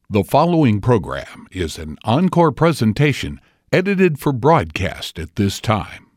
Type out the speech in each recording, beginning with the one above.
The following program is an encore presentation edited for broadcast at this time.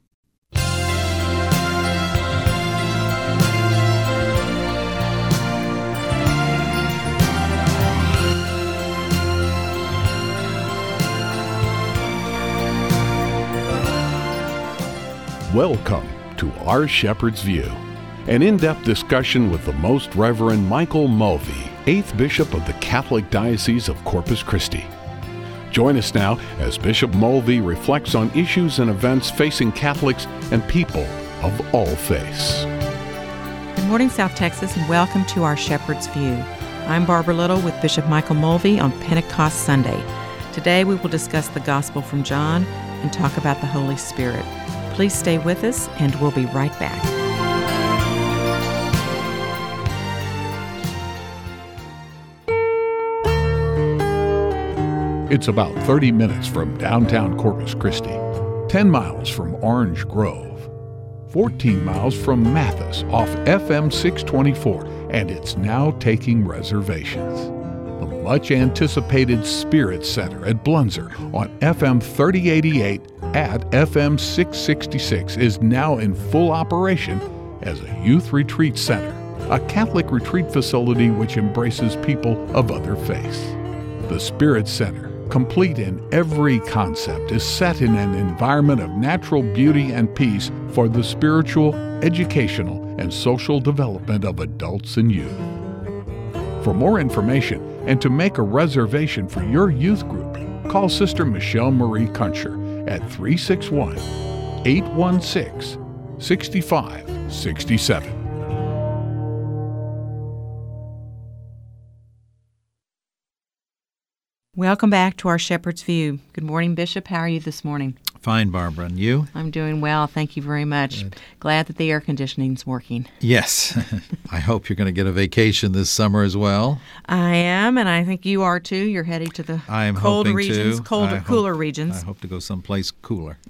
Welcome to Our Shepherd's View, an in-depth discussion with the Most Reverend Michael Mulvey, 8th Bishop of the Catholic Diocese of Corpus Christi. Join us now as Bishop Mulvey reflects on issues and events facing Catholics and people of all faiths. Good morning, South Texas, and welcome to Our Shepherd's View. I'm Barbara Little with Bishop Michael Mulvey on Pentecost Sunday. Today we will discuss the Gospel from John and talk about the Holy Spirit. Please stay with us, and we'll be right back. It's about 30 minutes from downtown Corpus Christi, 10 miles from Orange Grove, 14 miles from Mathis off FM 624, and it's now taking reservations. The much-anticipated Spirit Center at Blunzer on FM 3088 at FM 666 is now in full operation as a youth retreat center, a Catholic retreat facility which embraces people of other faiths. The Spirit Center, complete in every concept, is set in an environment of natural beauty and peace for the spiritual, educational, and social development of adults and youth. For more information and to make a reservation for your youth group, call Sister Michelle Marie Kuncher at 361-816-6567. Welcome back to Our Shepherd's View. Good morning, Bishop. How are you this morning? Fine, Barbara. And you? I'm doing well. Thank you very much. Good. Glad that the air conditioning's working. Yes. I hope you're going to get a vacation this summer as well. I am, and I think you are too. You're heading to the cold regions, cooler regions. I hope to go someplace cooler.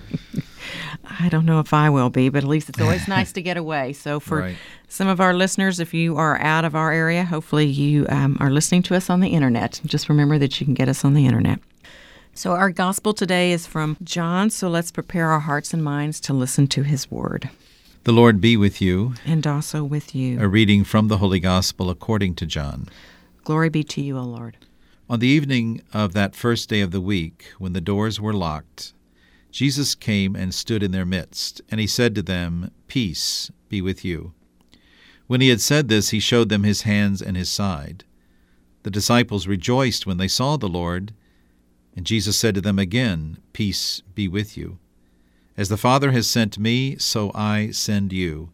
I don't know if I will be, but at least it's always nice to get away. So for some of our listeners, if you are out of our area, hopefully you are listening to us on the Internet. Just remember that you can get us on the Internet. So our gospel today is from John, so let's prepare our hearts and minds to listen to his word. The Lord be with you. And also with you. A reading from the Holy Gospel according to John. Glory be to you, O Lord. On the evening of that first day of the week, when the doors were locked, Jesus came and stood in their midst, and he said to them, "Peace be with you." When he had said this, he showed them his hands and his side. The disciples rejoiced when they saw the Lord, and Jesus said to them again, "Peace be with you. As the Father has sent me, so I send you."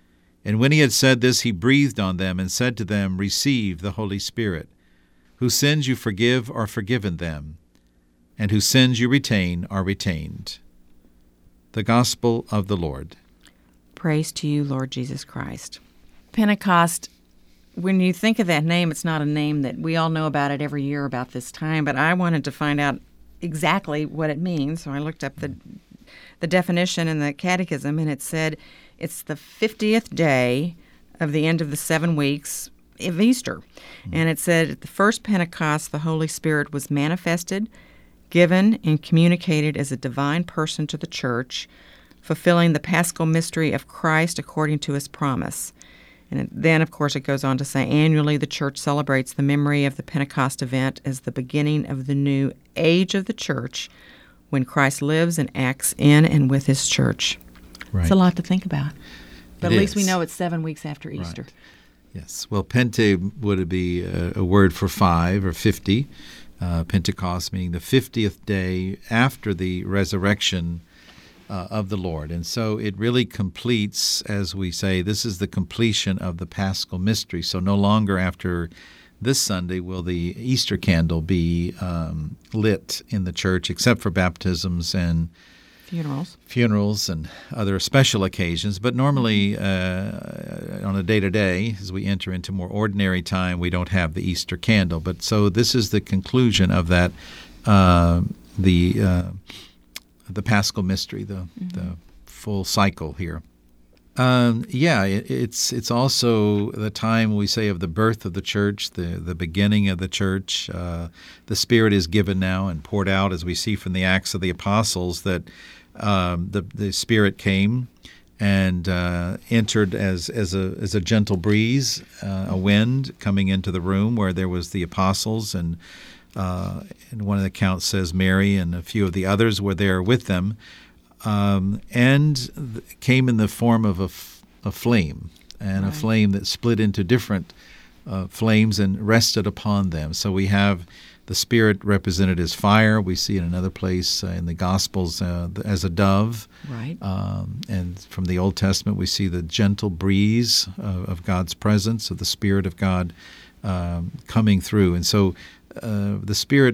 And when he had said this, he breathed on them and said to them, "Receive the Holy Spirit. Whose sins you forgive are forgiven them, and whose sins you retain are retained." The Gospel of the Lord. Praise to you, Lord Jesus Christ. Pentecost, when you think of that name, it's not a name that we all know about it every year about this time, but I wanted to find out exactly what it means, so I looked up the definition in the Catechism, and it said it's the 50th day of the end of the 7 weeks of Easter. And it said at the first Pentecost, the Holy Spirit was manifested, given, and communicated as a divine person to the Church, fulfilling the paschal mystery of Christ according to his promise. And then, of course, it goes on to say, annually the Church celebrates the memory of the Pentecost event as the beginning of the new age of the Church, when Christ lives and acts in and with his Church. Right. It's a lot to think about. But It at least we is. know it's 7 weeks after Easter. Right. Yes. Well, Pente would be a word for 5 or 50. Pentecost meaning the 50th day after the resurrection of the Lord. And so it really completes, as we say, this is the completion of the Paschal mystery. So no longer after this Sunday will the Easter candle be lit in the church, except for baptisms and funerals and other special occasions. But normally on a day-to-day, as we enter into more ordinary time, we don't have the Easter candle. But so this is the conclusion of that, the Paschal mystery, the full cycle here. It's also the time we say of the birth of the church, the beginning of the church. The Spirit is given now and poured out, as we see from the Acts of the Apostles, that the Spirit came and entered as a gentle breeze, a wind coming into the room where there was the apostles, and one of the accounts says Mary and a few of the others were there with them. And came in the form of a flame, and a flame that split into different flames and rested upon them. So we have the Spirit represented as fire. We see in another place in the Gospels as a dove. Right. And from the Old Testament, we see the gentle breeze of God's presence, of the Spirit of God coming through. And so the Spirit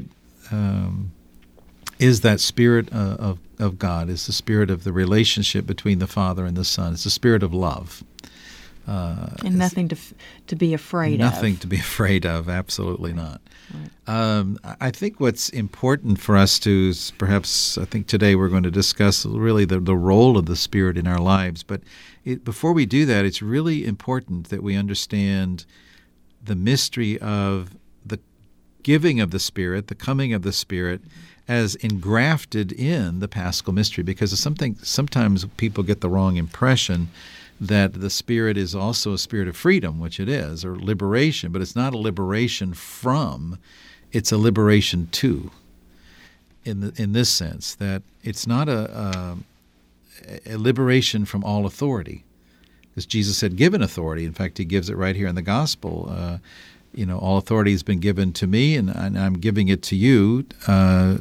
is that Spirit of God, is the Spirit of the relationship between the Father and the Son. It's the Spirit of love. And nothing to be afraid of. Nothing to be afraid of, absolutely not. Right. I think what's important for us to, perhaps I think today we're going to discuss really the role of the Spirit in our lives. But before we do that, it's really important that we understand the mystery of the giving of the Spirit, the coming of the Spirit, as engrafted in the Paschal mystery, because sometimes people get the wrong impression that the Spirit is also a spirit of freedom, which it is, or liberation, but it's not a liberation from, it's a liberation to, in this sense, that it's not a liberation from all authority, because Jesus had given authority. In fact, he gives it right here in the Gospel. All authority has been given to me, and I'm giving it to you as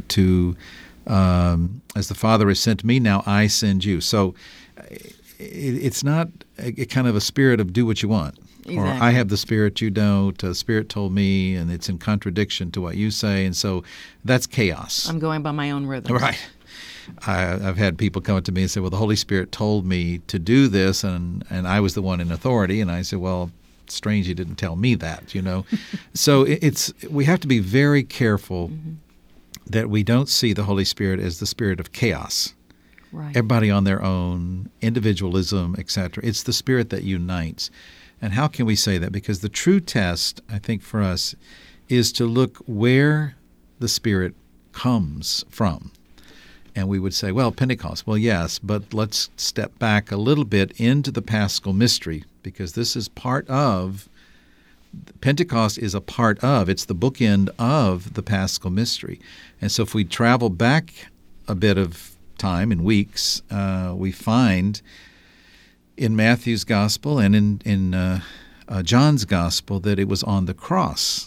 the Father has sent me, now I send you. So it's not a kind of a spirit of do what you want. Exactly. Or I have the Spirit, you don't. The Spirit told me, and it's in contradiction to what you say. And so that's chaos. I'm going by my own rhythm. Right. I've had people come up to me and say, well, the Holy Spirit told me to do this, and I was the one in authority. And I said, well, strange you didn't tell me that, So we have to be very careful that we don't see the Holy Spirit as the spirit of chaos. Right. Everybody on their own, individualism, etc. It's the Spirit that unites. And how can we say that? Because the true test, I think, for us is to look where the Spirit comes from. And we would say, well, Pentecost. Well, yes, but let's step back a little bit into the Paschal mystery, because this is part of, Pentecost is a part of, it's the bookend of the Paschal mystery. And so if we travel back a bit of time, in weeks, we find in Matthew's Gospel and in John's Gospel that it was on the cross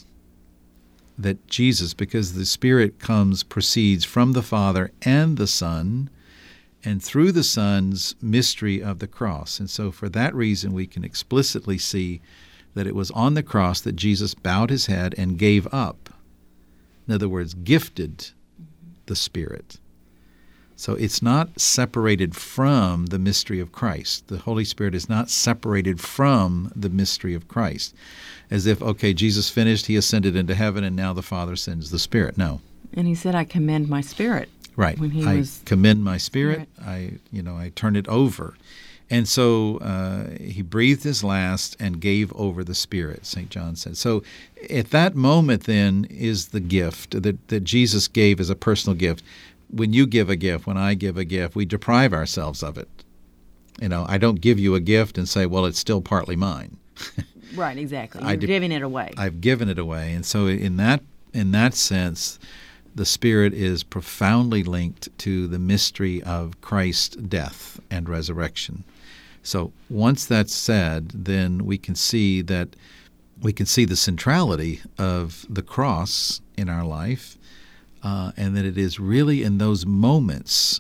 that Jesus, because the Spirit proceeds from the Father and the Son, and through the Son's mystery of the cross. And so for that reason, we can explicitly see that it was on the cross that Jesus bowed his head and gave up. In other words, gifted the Spirit. So it's not separated from the mystery of Christ. The Holy Spirit is not separated from the mystery of Christ. As if, okay, Jesus finished, he ascended into heaven, and now the Father sends the Spirit. No. And he said, I commend my spirit. Right. When he I was commend my spirit. I turn it over. And so he breathed his last and gave over the Spirit, St. John said. So at that moment then is the gift that Jesus gave as a personal gift. When you give a gift, when I give a gift, we deprive ourselves of it. I don't give you a gift and say, well, it's still partly mine. Right, exactly. You're giving it away. I've given it away. And so in that sense, the Spirit is profoundly linked to the mystery of Christ's death and resurrection. So once that's said, then we can see the centrality of the cross in our life, and that it is really in those moments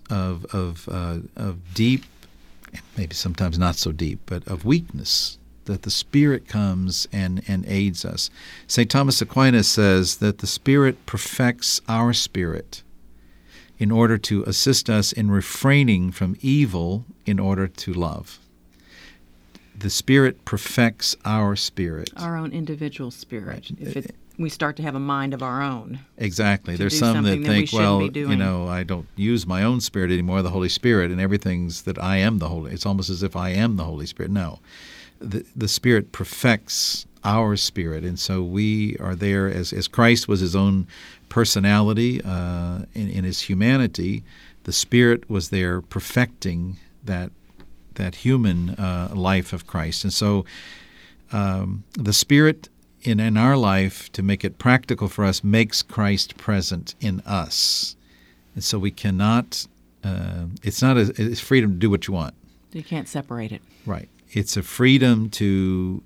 of deep, maybe sometimes not so deep, but of weakness, that the Spirit comes and aids us. St. Thomas Aquinas says that the Spirit perfects our spirit in order to assist us in refraining from evil in order to love. The Spirit perfects our spirit. Our own individual spirit. Right. we start to have a mind of our own. Exactly. There's do some that something that we think, shouldn't well, be doing. I don't use my own spirit anymore, the Holy Spirit, and everything's that I am the Holy. It's almost as if I am the Holy Spirit. No. The Spirit perfects our spirit, and so we are there as Christ was his own personality in his humanity. The Spirit was there perfecting that human life of Christ. And so the Spirit in our life, to make it practical for us, makes Christ present in us. And so we cannot, it's freedom to do what you want. You can't separate it. Right. It's a freedom to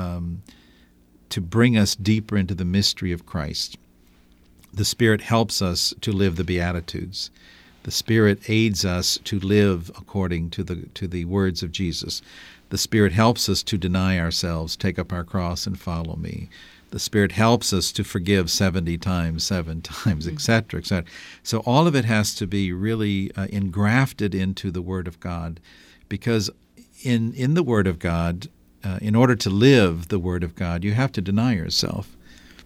bring us deeper into the mystery of Christ. The Spirit helps us to live the Beatitudes. The Spirit aids us to live according to the words of Jesus. The Spirit helps us to deny ourselves, take up our cross, and follow me. The Spirit helps us to forgive 70 times, 7 times, etc., etc. So all of it has to be really engrafted into the Word of God, because in the Word of God, in order to live the Word of God, you have to deny yourself.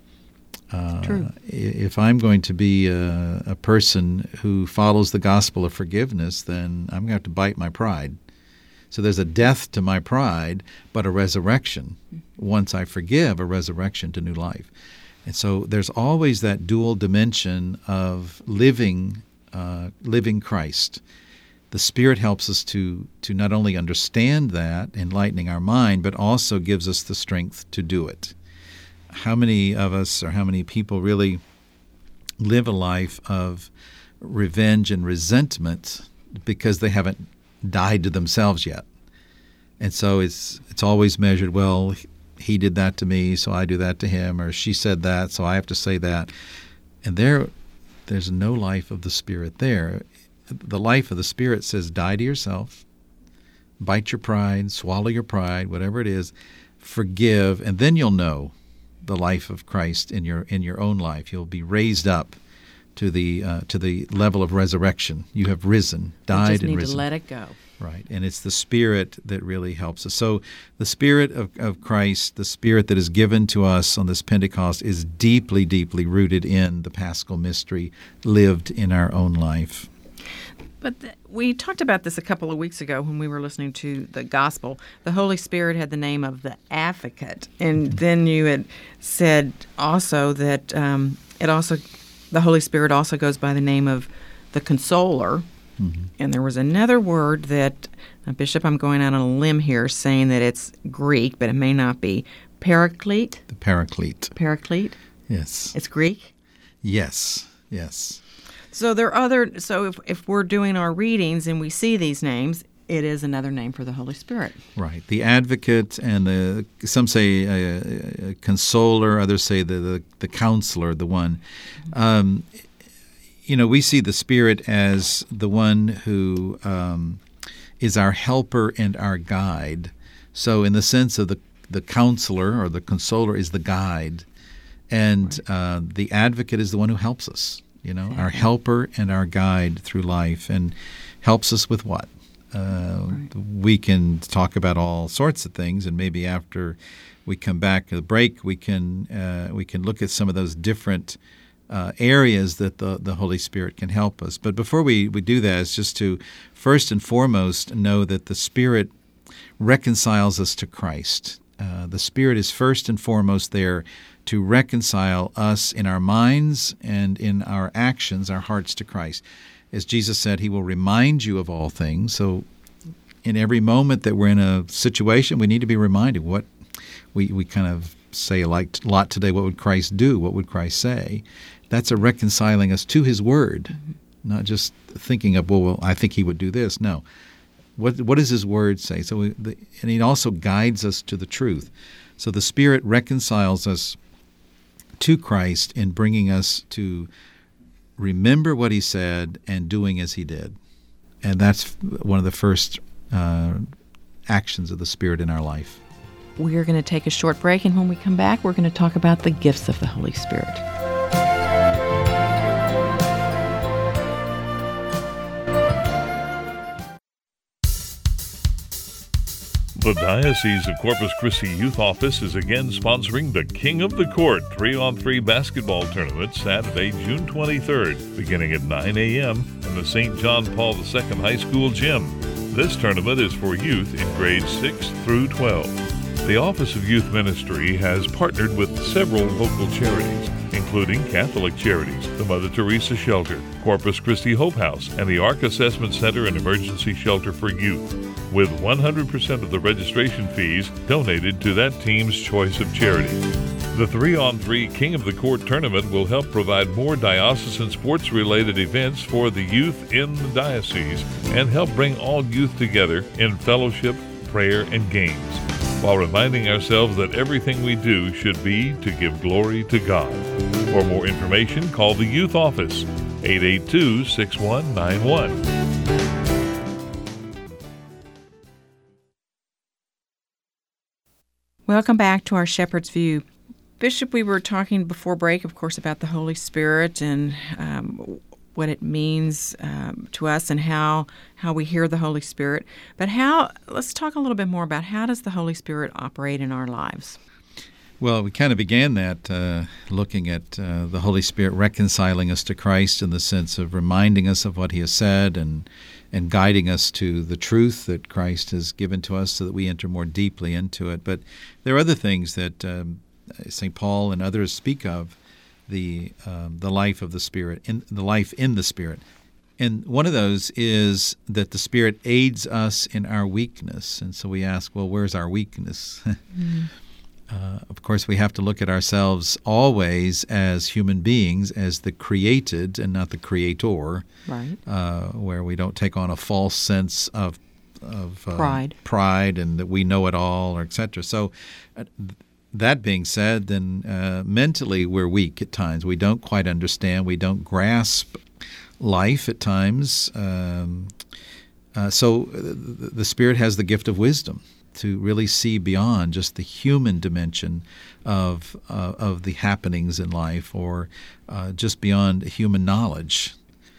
True. If I'm going to be a person who follows the gospel of forgiveness, then I'm going to have to bite my pride. So there's a death to my pride, but a resurrection. Once I forgive, a resurrection to new life. And so there's always that dual dimension of living Christ. The Spirit helps us to not only understand that, enlightening our mind, but also gives us the strength to do it. How many of us, or how many people really live a life of revenge and resentment because they haven't died to themselves yet? And so it's always measured, well, he did that to me, so I do that to him, or she said that, so I have to say that. And there's no life of the Spirit there. The life of the Spirit says, die to yourself, bite your pride, swallow your pride, whatever it is, forgive, and then you'll know the life of Christ in your own life. You'll be raised up to the level of resurrection. You have risen, died, and risen. You just need to let it go. Right, and it's the Spirit that really helps us. So the Spirit of Christ, the Spirit that is given to us on this Pentecost, is deeply, deeply rooted in the Paschal mystery, lived in our own life. But we talked about this a couple of weeks ago when we were listening to the gospel. The Holy Spirit had the name of the Advocate, and then you had said also that the Holy Spirit also goes by the name of the Consoler. Mm-hmm. And there was another word that, Bishop, I'm going out on a limb here, saying that it's Greek, but it may not be. Paraclete? The Paraclete. Paraclete? Yes. It's Greek? Yes. So if we're doing our readings and we see these names, it is another name for the Holy Spirit. Right. The Advocate, and some say a Consoler, others say the Counselor, the one. We see the Spirit as the one who is our helper and our guide. So in the sense of the Counselor or the Consoler is the guide, and the Advocate is the one who helps us. Exactly. Our helper and our guide through life, and helps us with what? Right. We can talk about all sorts of things, and maybe after we come back to the break, we can look at some of those different areas that the Holy Spirit can help us. But before we do that, it's just to first and foremost know that the Spirit reconciles us to Christ. The Spirit is first and foremost there to reconcile us in our minds and in our actions, our hearts to Christ. As Jesus said, He will remind you of all things. So in every moment that we're in a situation, we need to be reminded what we kind of say a lot today, what would Christ do? What would Christ say? That's a reconciling us to His Word, not just thinking of, well, I think He would do this. No. What does His Word say? So, and He also guides us to the truth. So the Spirit reconciles us to Christ in bringing us to remember what He said and doing as He did. And that's one of the first actions of the Spirit in our life. We are going to take a short break, and when we come back, we're going to talk about the gifts of the Holy Spirit. The Diocese of Corpus Christi Youth Office is again sponsoring the King of the Court 3-on-3 basketball tournament Saturday, June 23rd, beginning at 9 a.m. in the St. John Paul II High School gym. This tournament is for youth in grades 6 through 12. The Office of Youth Ministry has partnered with several local charities, including Catholic Charities, the Mother Teresa Shelter, Corpus Christi Hope House, and the ARC Assessment Center and Emergency Shelter for Youth, with 100% of the registration fees donated to that team's choice of charity. The 3-on-3 King of the Court tournament will help provide more diocesan sports-related events for the youth in the diocese and help bring all youth together in fellowship, prayer, and games, while reminding ourselves that everything we do should be to give glory to God. For more information, call the Youth Office, 882-6191. Welcome back to our Shepherd's View. Bishop, we were talking before break, of course, about the Holy Spirit and what it means to us and how we hear the Holy Spirit. But let's talk a little bit more about how does the Holy Spirit operate in our lives? Well, we kind of began that looking at the Holy Spirit reconciling us to Christ in the sense of reminding us of what He has said and guiding us to the truth that Christ has given to us so that we enter more deeply into it. But there are other things that St. Paul and others speak of, the life of the Spirit, the life in the Spirit. And one of those is that the Spirit aids us in our weakness. And so we ask, well, where's our weakness? Mm-hmm. Of course, we have to look at ourselves always as human beings, as the created and not the creator, right? Where we don't take on a false sense of pride and that we know it all, or etc. So that being said, then mentally we're weak at times. We don't quite understand. We don't grasp life at times. So the Spirit has the gift of wisdom to really see beyond just the human dimension of the happenings in life, or just beyond human knowledge.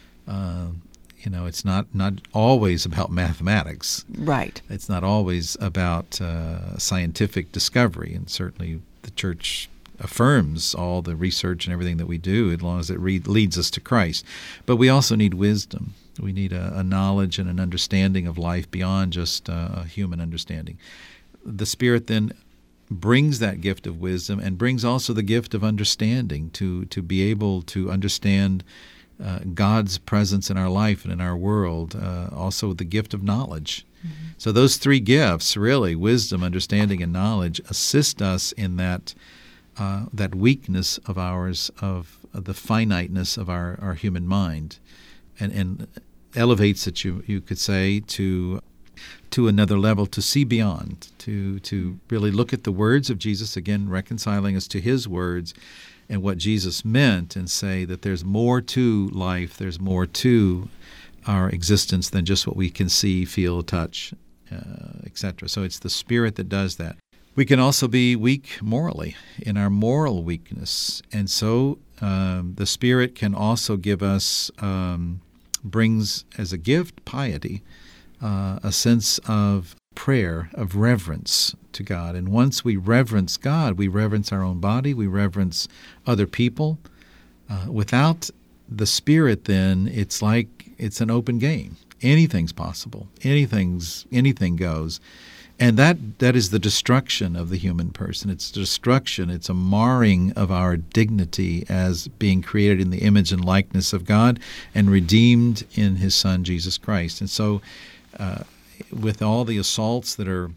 It's not always about mathematics. Right. It's not always about scientific discovery, and certainly the Church affirms all the research and everything that we do as long as it leads us to Christ. But we also need wisdom. We need a knowledge and an understanding of life beyond just a human understanding. The Spirit then brings that gift of wisdom and brings also the gift of understanding to be able to understand God's presence in our life and in our world, also the gift of knowledge. Mm-hmm. So those three gifts, really, wisdom, understanding, and knowledge, assist us in that weakness of ours, of the finiteness of our human mind, and elevates it, you could say, to another level, to see beyond, to really look at the words of Jesus, again reconciling us to His words and what Jesus meant, and say that there's more to life, there's more to our existence than just what we can see, feel, touch, etc. So it's the Spirit that does that. We can also be weak morally, in our moral weakness, and so the Spirit can also give us, brings as a gift piety, a sense of prayer, of reverence to God. And once we reverence God, we reverence our own body, we reverence other people. Without the Spirit, then, it's like it's an open game. Anything's possible. Anything goes. And that is the destruction of the human person. It's destruction. It's a marring of our dignity as being created in the image and likeness of God and redeemed in His Son, Jesus Christ. And so with all the assaults that are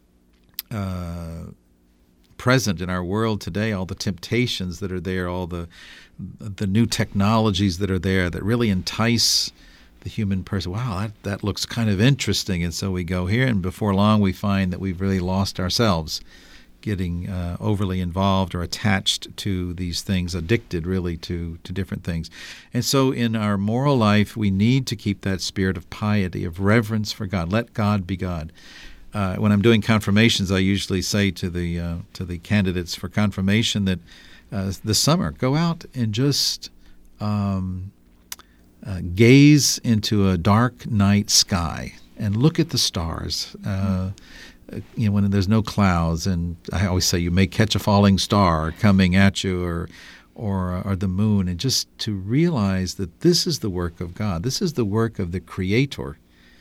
present in our world today, all the temptations that are there, all the new technologies that are there that really entice the human person. Wow, that looks kind of interesting. And so we go here, and before long we find that we've really lost ourselves, getting overly involved or attached to these things, addicted really to different things. And so in our moral life, we need to keep that spirit of piety, of reverence for God. Let God be God. When I'm doing confirmations, I usually say to the candidates for confirmation that this summer, go out and just gaze into a dark night sky and look at the stars. when there's no clouds, and I always say you may catch a falling star coming at you, or the moon, and just to realize that this is the work of God. This is the work of the Creator.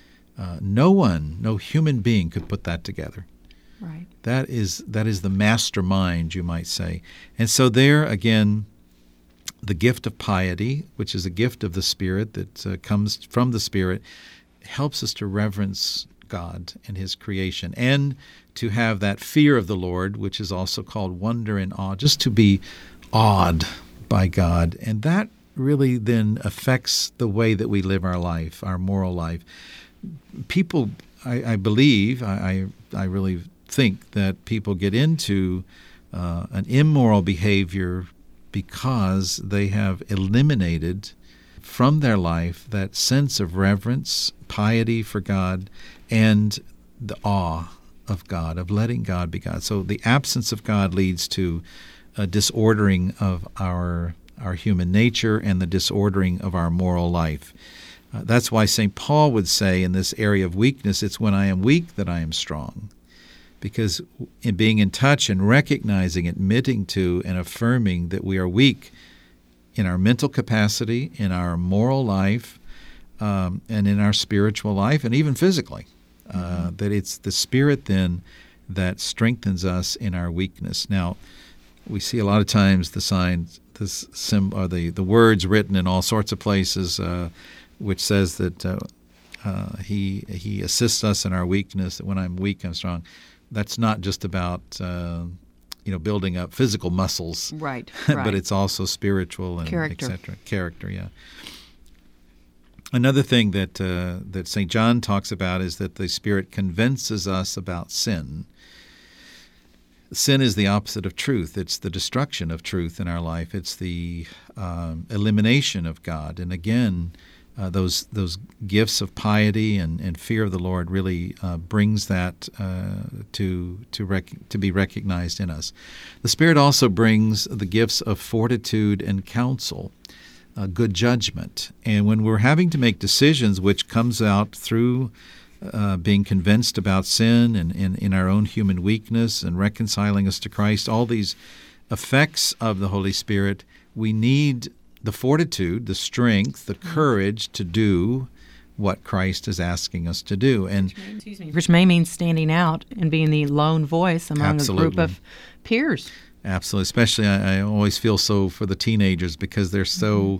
No human being could put that together. Right. That is the mastermind, you might say. And so there again, the gift of piety, which is a gift of the Spirit that comes from the Spirit, helps us to reverence God and His creation, and to have that fear of the Lord, which is also called wonder and awe, just to be awed by God. And that really then affects the way that we live our life, our moral life. People, I believe, I really think that people get into an immoral behavior because they have eliminated from their life that sense of reverence, piety for God, and the awe of God, of letting God be God. So the absence of God leads to a disordering of our human nature and the disordering of our moral life. That's why St. Paul would say in this area of weakness, it's when I am weak that I am strong. Because in being in touch and recognizing, admitting to, and affirming that we are weak in our mental capacity, in our moral life, and in our spiritual life, and even physically, that it's the Spirit then that strengthens us in our weakness. Now, we see a lot of times the signs, the words written in all sorts of places, which says that He assists us in our weakness. That when I'm weak, I'm strong. That's not just about building up physical muscles, right? But it's also spiritual and character. etc. Character, yeah. Another thing that St. John talks about is that the Spirit convinces us about sin. Sin is the opposite of truth. It's the destruction of truth in our life. It's the elimination of God. And again, those gifts of piety and fear of the Lord really brings that to be recognized in us. The Spirit also brings the gifts of fortitude and counsel, good judgment. And when we're having to make decisions, which comes out through being convinced about sin and in our own human weakness and reconciling us to Christ, all these effects of the Holy Spirit, we need the fortitude, the strength, the courage to do what Christ is asking us to do. And which may mean standing out and being the lone voice among Absolutely. a group of peers. Absolutely. Especially, I always feel so for the teenagers because they're so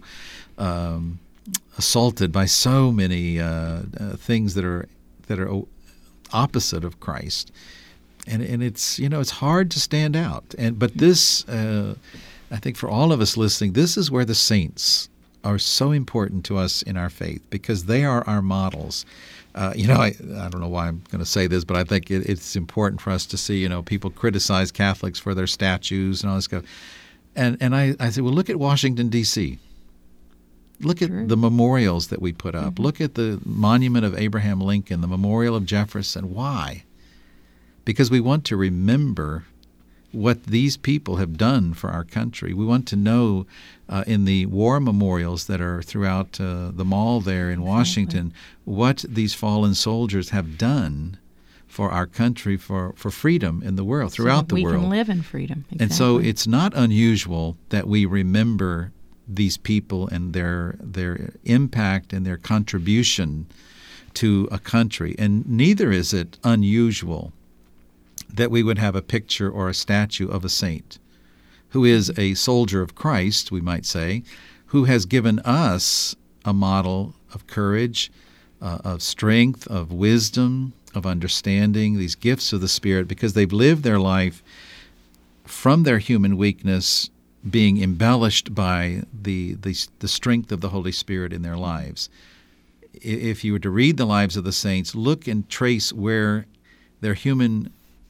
assaulted by so many things that are opposite of Christ, and it's it's hard to stand out. But this, I think, for all of us listening, this is where the saints are so important to us in our faith because they are our models. I don't know why I'm going to say this, but I think it's important for us to see, people criticize Catholics for their statues and all this stuff. And I say, well, look at Washington, D.C. Look at the memorials that we put up. Mm-hmm. Look at the monument of Abraham Lincoln, the memorial of Jefferson. Why? Because we want to remember what these people have done for our country. We want to know in the war memorials that are throughout the mall there in Washington what these fallen soldiers have done for our country, for freedom in the world, throughout the world. We can live in freedom. Exactly. And so it's not unusual that we remember these people and their impact and their contribution to a country. And neither is it unusual that we would have a picture or a statue of a saint who is a soldier of Christ, we might say, who has given us a model of courage, of strength, of wisdom, of understanding, these gifts of the Spirit, because they've lived their life from their human weakness being embellished by the strength of the Holy Spirit in their lives. If you were to read the lives of the saints, look and trace where their human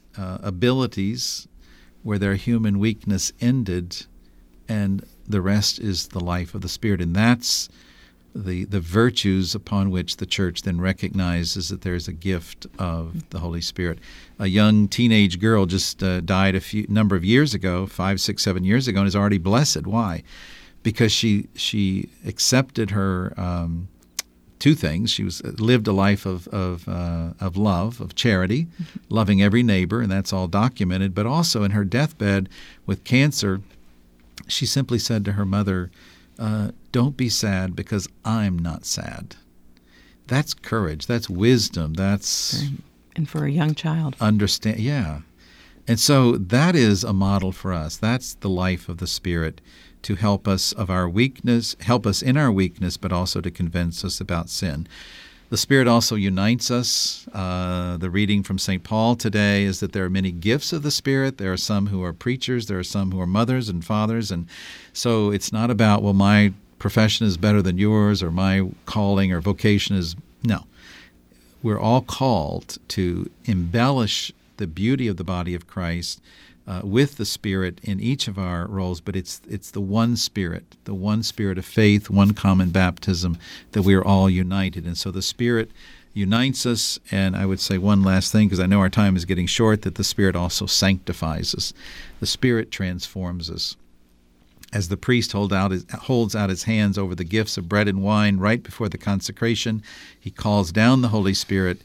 abilities, where their human weakness ended, and the rest is the life of the Spirit. And that's the virtues upon which the Church then recognizes that there's a gift of the Holy Spirit. A young teenage girl just died a number of years ago, 5, 6, 7 years ago, and is already blessed. Why? Because she accepted her two things. She lived a life of love, of charity, loving every neighbor, and that's all documented. But also in her deathbed with cancer, she simply said to her mother, don't be sad because I'm not sad. That's courage. That's wisdom. That's... And for a young child. Understand, yeah. And so that is a model for us. That's the life of the Spirit, to help us in our weakness, but also to convince us about sin. The Spirit also unites us. The reading from St. Paul today is that there are many gifts of the Spirit. There are some who are preachers. There are some who are mothers and fathers. And so it's not about, well, my profession is better than yours, or my calling or vocation is... No. We're all called to embellish the beauty of the body of Christ with the Spirit in each of our roles, but it's the one Spirit of faith, one common baptism, that we are all united. And so the Spirit unites us, and I would say one last thing, because I know our time is getting short, that the Spirit also sanctifies us. The Spirit transforms us. As the priest holds out his hands over the gifts of bread and wine right before the consecration, he calls down the Holy Spirit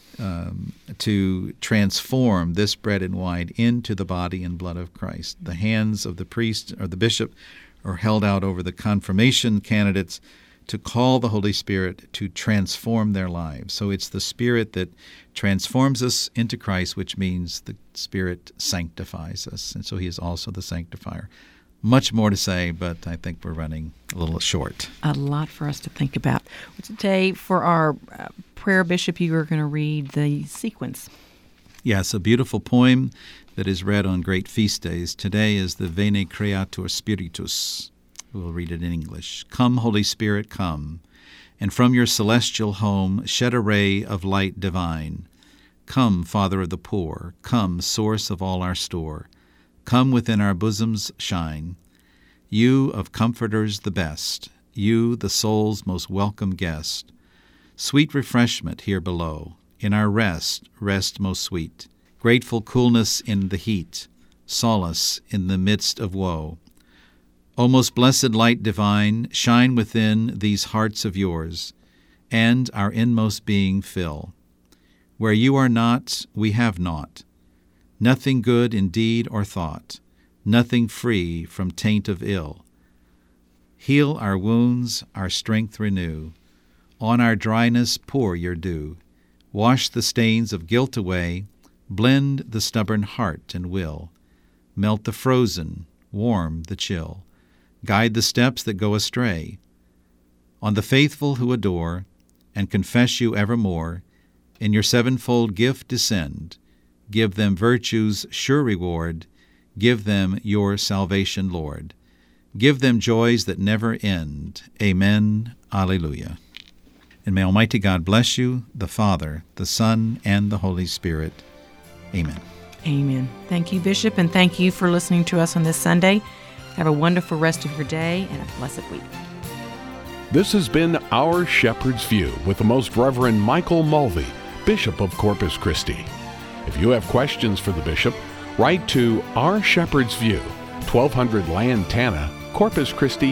to transform this bread and wine into the body and blood of Christ. The hands of the priest or the bishop are held out over the confirmation candidates to call the Holy Spirit to transform their lives. So it's the Spirit that transforms us into Christ, which means the Spirit sanctifies us. And so he is also the sanctifier. Much more to say, but I think we're running a little short. A lot for us to think about. Today, for our prayer, Bishop, you are going to read the sequence. Yes, a beautiful poem that is read on great feast days. Today is the Veni Creator Spiritus. We'll read it in English. Come, Holy Spirit, come, and from your celestial home shed a ray of light divine. Come, Father of the poor, come, source of all our store. Come within our bosoms shine. You of comforters the best, you the soul's most welcome guest. Sweet refreshment here below, in our rest most sweet. Grateful coolness in the heat, solace in the midst of woe. O most blessed light divine, shine within these hearts of yours, and our inmost being fill. Where you are not, we have naught. Nothing good in deed or thought, nothing free from taint of ill. Heal our wounds, our strength renew. On our dryness pour your dew. Wash the stains of guilt away, blend the stubborn heart and will. Melt the frozen, warm the chill. Guide the steps that go astray. On the faithful who adore and confess you evermore, in your sevenfold gift descend. Give them virtue's sure reward. Give them your salvation, Lord. Give them joys that never end. Amen. Alleluia. And may Almighty God bless you, the Father, the Son, and the Holy Spirit. Amen. Amen. Thank you, Bishop, and thank you for listening to us on this Sunday. Have a wonderful rest of your day and a blessed week. This has been Our Shepherd's View with the Most Reverend Michael Mulvey, Bishop of Corpus Christi. If you have questions for the Bishop, write to Our Shepherd's View, 1200 Lantana, Corpus Christi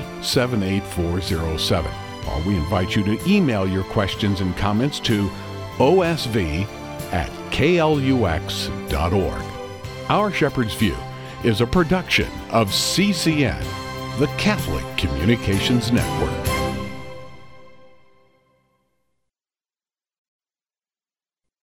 78407. Or we invite you to email your questions and comments to osv@klux.org. Our Shepherd's View is a production of CCN, the Catholic Communications Network.